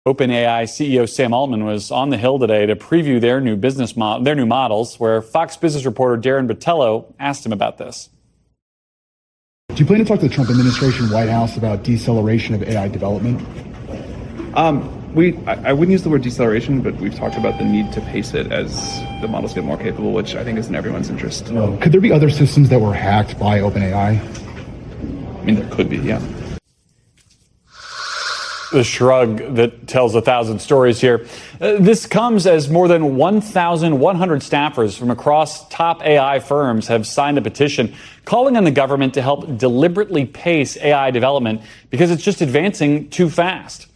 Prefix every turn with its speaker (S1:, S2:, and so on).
S1: OpenAI CEO Sam Altman was on the Hill today to preview their new models, where Fox Business reporter Darren Botello asked him about this.
S2: Do you plan to talk to the Trump administration, White House, about deceleration of AI development?
S3: I wouldn't use the word deceleration, but we've talked about the need to pace it as the models get more capable, which I think is in everyone's interest.
S2: Could there be other systems that were hacked by OpenAI?
S3: I mean, there could be, yeah.
S1: The shrug that tells 1,000 stories here. This comes as more than 1,100 staffers from across top AI firms have signed a petition calling on the government to help deliberately pace AI development because it's just advancing too fast.